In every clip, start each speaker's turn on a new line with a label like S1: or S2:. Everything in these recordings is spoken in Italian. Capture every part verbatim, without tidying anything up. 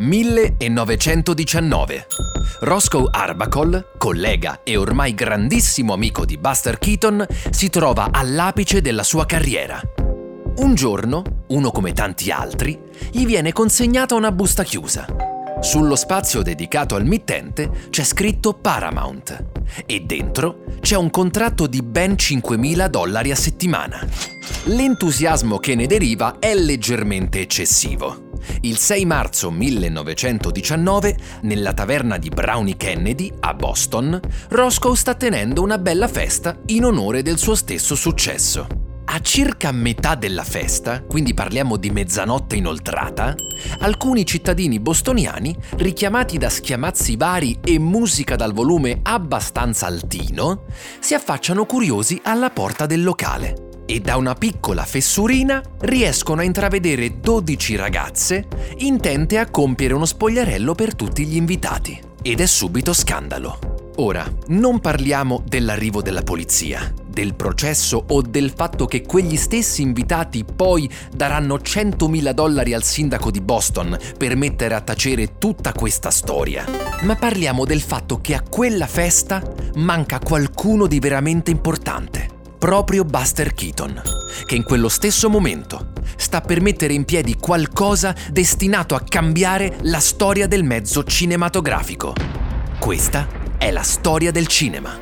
S1: millenovecentodiciannove. Roscoe Arbuckle, collega e ormai grandissimo amico di Buster Keaton, si trova all'apice della sua carriera. Un giorno, uno come tanti altri, gli viene consegnata una busta chiusa. Sullo spazio dedicato al mittente c'è scritto Paramount e dentro c'è un contratto di ben cinquemila dollari a settimana. L'entusiasmo che ne deriva è leggermente eccessivo. Il sei marzo millenovecentodiciannove, nella taverna di Brownie Kennedy, a Boston, Roscoe sta tenendo una bella festa in onore del suo stesso successo. A circa metà della festa, quindi parliamo di mezzanotte inoltrata, alcuni cittadini bostoniani, richiamati da schiamazzi vari e musica dal volume abbastanza altino, si affacciano curiosi alla porta del locale. E da una piccola fessurina riescono a intravedere dodici ragazze intente a compiere uno spogliarello per tutti gli invitati. Ed è subito scandalo. Ora, non parliamo dell'arrivo della polizia, del processo o del fatto che quegli stessi invitati poi daranno centomila dollari al sindaco di Boston per mettere a tacere tutta questa storia. Ma parliamo del fatto che a quella festa manca qualcuno di veramente importante. Proprio Buster Keaton, che in quello stesso momento sta per mettere in piedi qualcosa destinato a cambiare la storia del mezzo cinematografico. Questa è la storia del cinema.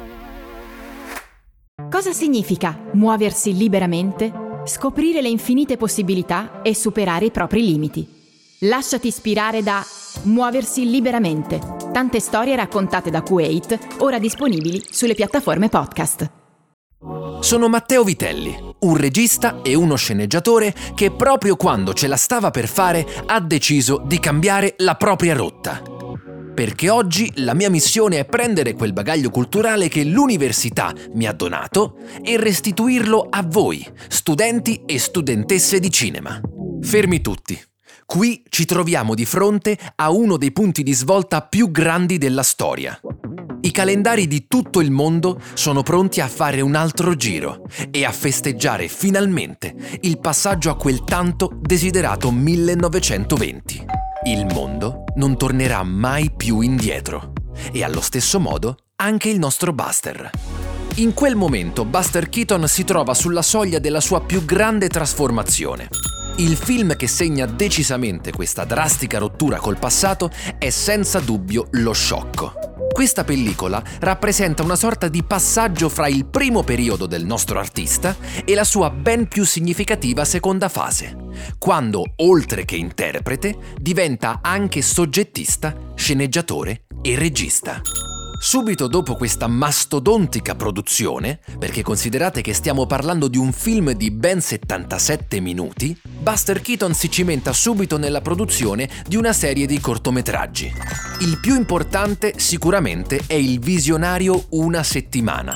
S2: Cosa significa muoversi liberamente, scoprire le infinite possibilità e superare i propri limiti? Lasciati ispirare da Muoversi liberamente. Tante storie raccontate da Kuwait, ora disponibili sulle piattaforme podcast.
S1: Sono Matteo Vitelli, un regista e uno sceneggiatore che proprio quando ce la stava per fare ha deciso di cambiare la propria rotta. Perché oggi la mia missione è prendere quel bagaglio culturale che l'università mi ha donato e restituirlo a voi, studenti e studentesse di cinema. Fermi tutti. Qui ci troviamo di fronte a uno dei punti di svolta più grandi della storia. I calendari di tutto il mondo sono pronti a fare un altro giro e a festeggiare finalmente il passaggio a quel tanto desiderato millenovecentoventi. Il mondo non tornerà mai più indietro e allo stesso modo anche il nostro Buster. In quel momento Buster Keaton si trova sulla soglia della sua più grande trasformazione. Il film che segna decisamente questa drastica rottura col passato è senza dubbio Lo Sciocco. Questa pellicola rappresenta una sorta di passaggio fra il primo periodo del nostro artista e la sua ben più significativa seconda fase, quando, oltre che interprete, diventa anche soggettista, sceneggiatore e regista. Subito dopo questa mastodontica produzione, perché considerate che stiamo parlando di un film di ben settantasette minuti, Buster Keaton si cimenta subito nella produzione di una serie di cortometraggi. Il più importante sicuramente è il visionario Una settimana,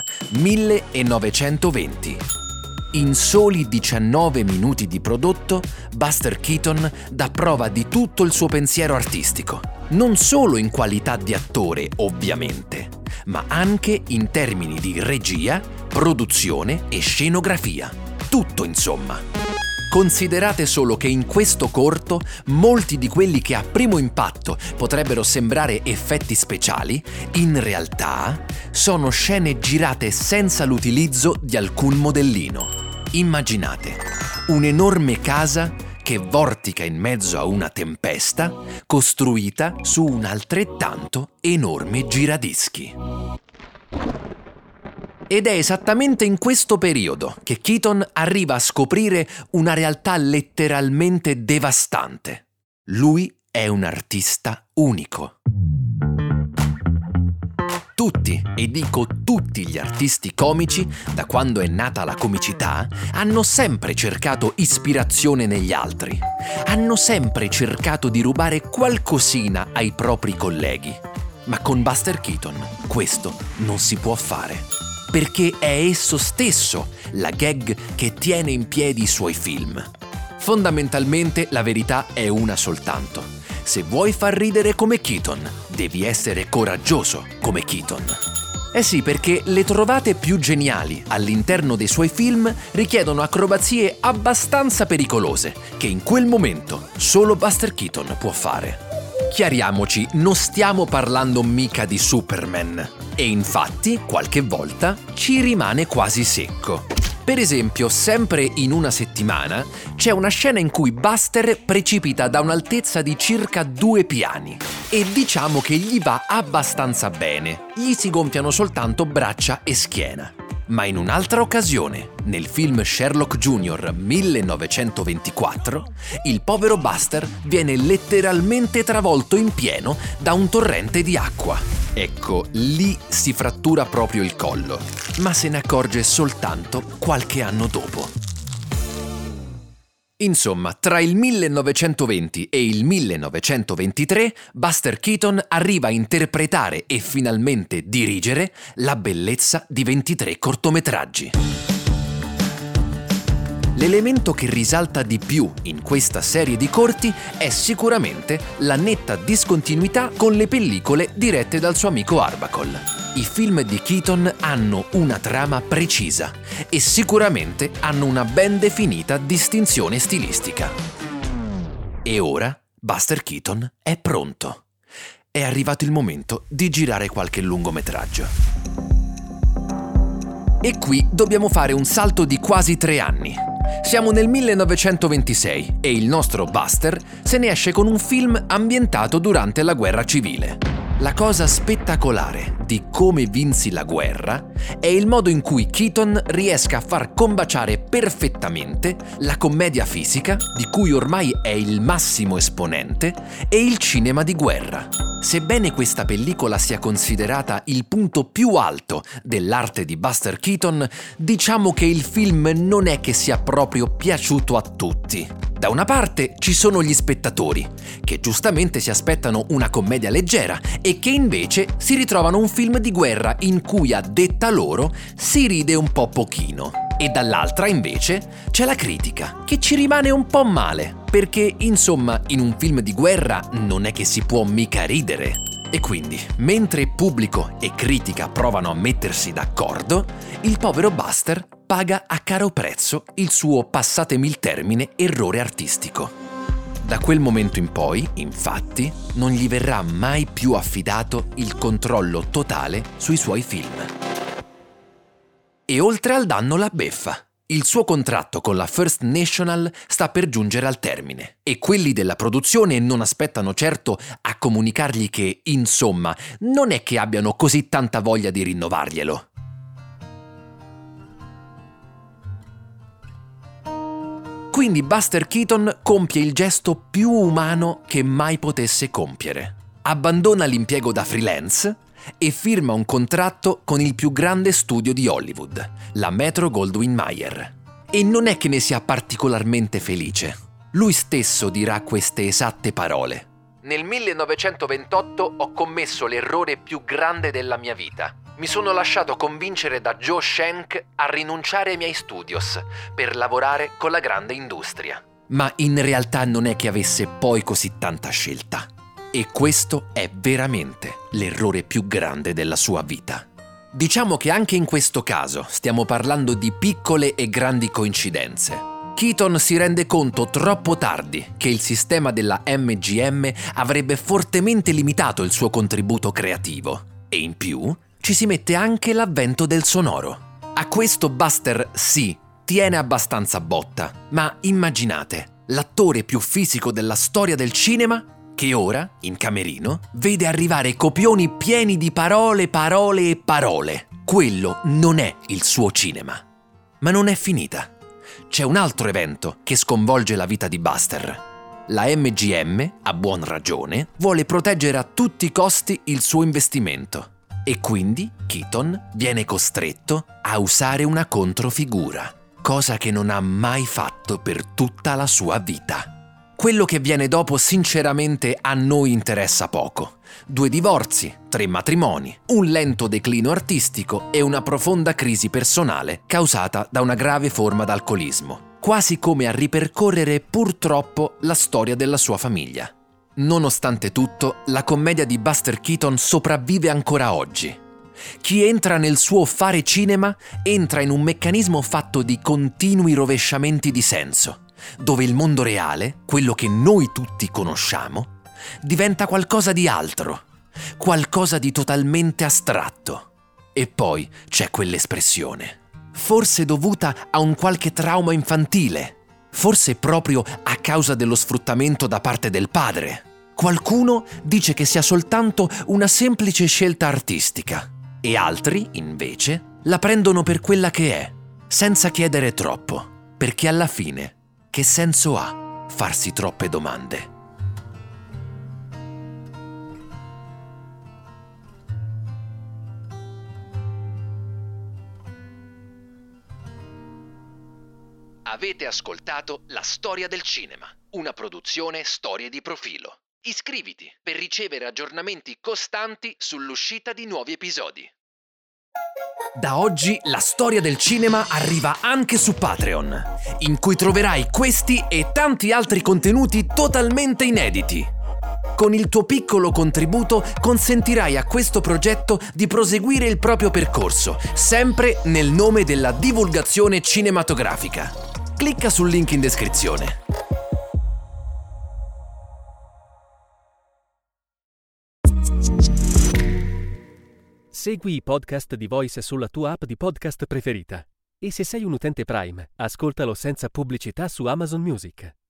S1: millenovecentoventi. In soli diciannove minuti di prodotto, Buster Keaton dà prova di tutto il suo pensiero artistico, non solo in qualità di attore, ovviamente, ma anche in termini di regia, produzione e scenografia. Tutto, insomma. Considerate solo che in questo corto molti di quelli che a primo impatto potrebbero sembrare effetti speciali, in realtà sono scene girate senza l'utilizzo di alcun modellino. Immaginate un'enorme casa che vortica in mezzo a una tempesta costruita su un altrettanto enorme giradischi. Ed è esattamente in questo periodo che Keaton arriva a scoprire una realtà letteralmente devastante. Lui è un artista unico. Tutti, e dico tutti gli artisti comici, da quando è nata la comicità, hanno sempre cercato ispirazione negli altri. Hanno sempre cercato di rubare qualcosina ai propri colleghi. Ma con Buster Keaton questo non si può fare. Perché è esso stesso la gag che tiene in piedi i suoi film. Fondamentalmente la verità è una soltanto. Se vuoi far ridere come Keaton, devi essere coraggioso come Keaton. Eh sì, perché le trovate più geniali all'interno dei suoi film richiedono acrobazie abbastanza pericolose che in quel momento solo Buster Keaton può fare. Chiariamoci, non stiamo parlando mica di Superman. E infatti, qualche volta, ci rimane quasi secco. Per esempio, sempre in Una settimana, c'è una scena in cui Buster precipita da un'altezza di circa due piani. E diciamo che gli va abbastanza bene, gli si gonfiano soltanto braccia e schiena. Ma in un'altra occasione, nel film Sherlock Junior millenovecentoventiquattro, il povero Buster viene letteralmente travolto in pieno da un torrente di acqua. Ecco, lì si frattura proprio il collo, ma se ne accorge soltanto qualche anno dopo. Insomma, tra il millenovecentoventi e il millenovecentoventitré, Buster Keaton arriva a interpretare e finalmente dirigere la bellezza di ventitré cortometraggi. L'elemento che risalta di più in questa serie di corti è sicuramente la netta discontinuità con le pellicole dirette dal suo amico Arbuckle. I film di Keaton hanno una trama precisa e sicuramente hanno una ben definita distinzione stilistica. E ora Buster Keaton è pronto. È arrivato il momento di girare qualche lungometraggio. E qui dobbiamo fare un salto di quasi tre anni. Siamo nel millenovecentoventisei e il nostro Buster se ne esce con un film ambientato durante la guerra civile. La cosa spettacolare di Come vinsi la guerra è il modo in cui Keaton riesca a far combaciare perfettamente la commedia fisica, di cui ormai è il massimo esponente, e il cinema di guerra. Sebbene questa pellicola sia considerata il punto più alto dell'arte di Buster Keaton, diciamo che il film non è che sia proprio piaciuto a tutti. Da una parte ci sono gli spettatori, che giustamente si aspettano una commedia leggera e che invece si ritrovano un film di guerra in cui, a detta loro, si ride un po' pochino. E dall'altra, invece, c'è la critica, che ci rimane un po' male, perché, insomma, in un film di guerra non è che si può mica ridere. E quindi, mentre pubblico e critica provano a mettersi d'accordo, il povero Buster paga a caro prezzo il suo, passatemi il termine, errore artistico. Da quel momento in poi, infatti, non gli verrà mai più affidato il controllo totale sui suoi film. E oltre al danno la beffa. Il suo contratto con la First National sta per giungere al termine e quelli della produzione non aspettano certo a comunicargli che, insomma, non è che abbiano così tanta voglia di rinnovarglielo. Quindi Buster Keaton compie il gesto più umano che mai potesse compiere. Abbandona l'impiego da freelance e firma un contratto con il più grande studio di Hollywood, la Metro-Goldwyn-Mayer. E non è che ne sia particolarmente felice. Lui stesso dirà queste esatte parole. Nel millenovecentoventotto ho commesso l'errore più grande della mia vita. Mi sono lasciato convincere da Joe Schenck a rinunciare ai miei studios per lavorare con la grande industria. Ma in realtà non è che avesse poi così tanta scelta. E questo è veramente l'errore più grande della sua vita. Diciamo che anche in questo caso stiamo parlando di piccole e grandi coincidenze. Keaton si rende conto troppo tardi che il sistema della M G M avrebbe fortemente limitato il suo contributo creativo. E in più ci si mette anche l'avvento del sonoro. A questo Buster sì, tiene abbastanza botta, ma immaginate, l'attore più fisico della storia del cinema che ora, in camerino, vede arrivare copioni pieni di parole, parole e parole. Quello non è il suo cinema. Ma non è finita. C'è un altro evento che sconvolge la vita di Buster. La M G M, a buon ragione, vuole proteggere a tutti i costi il suo investimento. E quindi Keaton viene costretto a usare una controfigura, cosa che non ha mai fatto per tutta la sua vita. Quello che viene dopo sinceramente a noi interessa poco. Due divorzi, tre matrimoni, un lento declino artistico e una profonda crisi personale causata da una grave forma d'alcolismo, quasi come a ripercorrere purtroppo la storia della sua famiglia. Nonostante tutto, la commedia di Buster Keaton sopravvive ancora oggi. Chi entra nel suo fare cinema entra in un meccanismo fatto di continui rovesciamenti di senso, dove il mondo reale, quello che noi tutti conosciamo, diventa qualcosa di altro, qualcosa di totalmente astratto. E poi c'è quell'espressione, forse dovuta a un qualche trauma infantile, forse proprio a causa dello sfruttamento da parte del padre. Qualcuno dice che sia soltanto una semplice scelta artistica e altri, invece, la prendono per quella che è, senza chiedere troppo, perché alla fine che senso ha farsi troppe domande? Avete ascoltato La Storia del Cinema, una produzione Storie di Profilo. Iscriviti per ricevere aggiornamenti costanti sull'uscita di nuovi episodi. Da oggi La Storia del Cinema arriva anche su Patreon, in cui troverai questi e tanti altri contenuti totalmente inediti. Con il tuo piccolo contributo consentirai a questo progetto di proseguire il proprio percorso, sempre nel nome della divulgazione cinematografica. Clicca sul link in descrizione.
S3: Segui i podcast di Voice sulla tua app di podcast preferita. E se sei un utente Prime, ascoltalo senza pubblicità su Amazon Music.